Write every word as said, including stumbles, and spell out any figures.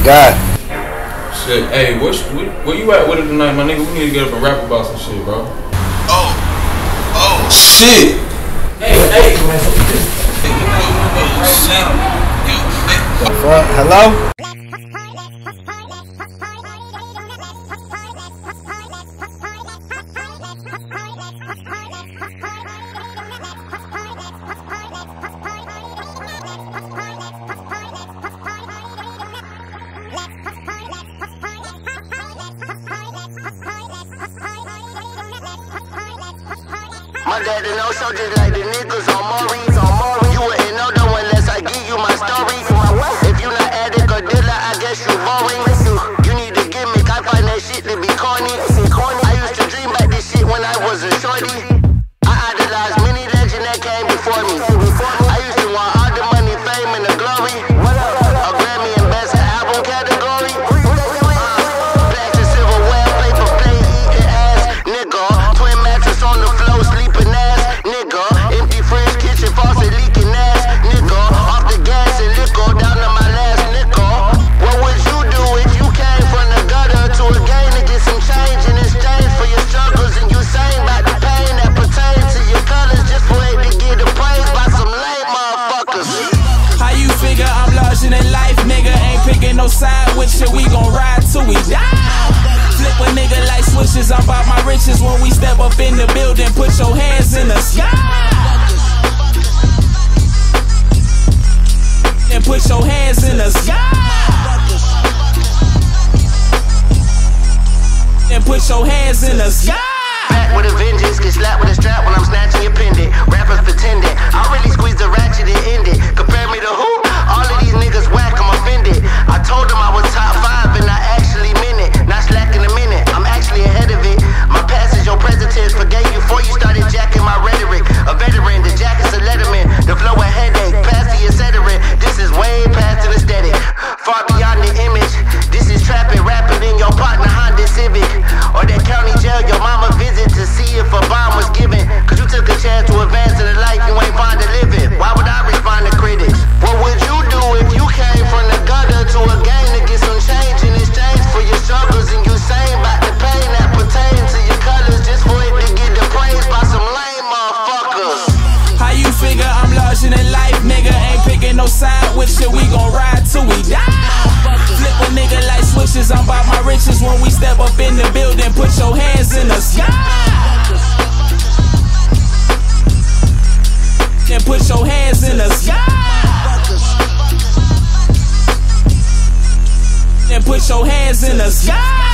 God. Shit, hey, where, where, where you at with it tonight, my nigga? We need to get up and rap about some shit, bro. Oh, oh, shit. Hey, hey, man. Oh, shit. What? Hello? My daddy know so just like the niggas on Maurice, on Maurice. You wouldn't know though unless I give you my story. If you not addict or dealer, I guess you boring. You need a gimmick, I find that shit to be corny. I used to dream about this shit when I was a shorty. I idolized many legends that came before me. I used to want all the money, fame, and the glory. A Grammy and best album category. Plastic silverware, paper plate, eating ass, nigga. Twin mattress on the floor, sleeping ass, nigga. Empty fridge, kitchen faucet, leaking ass, nigga. Off the gas and liquor, down to my last nigga. What would you do if you came from the gutter to a game to get some change in exchange for your struggles? And you sang about the pain that pertains to your colors just for it to get appraised by some lame motherfuckers. How you figure I'm larger than life, nigga? Ain't picking no side with shit, we gon' ride till we die. Flip a nigga like switches, I'm about my riches. When we step up in the building, put your hands in the sky. And put your hands in the sky. And put your hands in the sky. Back with a vengeance, get slapped with a strap when I'm snatching your pendant. Rappers pretending, I really squeeze the ratchet and end it. Compare me to who? All of these niggas whack, I'm offended. I told them I was top five and I actually meant it. Not slacking a minute, I'm actually ahead of it. My past is your present tense, forgave you before you started jacking my rhetoric. A veteran, the jacket's a letterman. The flow a headache, past the etc. This is way past an aesthetic. Far beyond the image. This is trapping, rapping in your partner Honda Civic. Or that county jail your mama visit to see if a bomb was given. Cause you took a chance to advance in a life you ain't fond of living. Why would I respond to critics? What would you do if you came from the gutter to a game to get some change in exchange for your struggles? And you sang about the pain that pertains to your colors just for it to get appraised by some lame motherfuckers. How you figure I'm larger than life, nigga? Ain't picking no side with shit, we gon' ride till we die. Flip a nigga like switches, I'm about my riches. When we step up in the building, put your hands in the sky. And put your hands in the sky. And put your hands in the sky.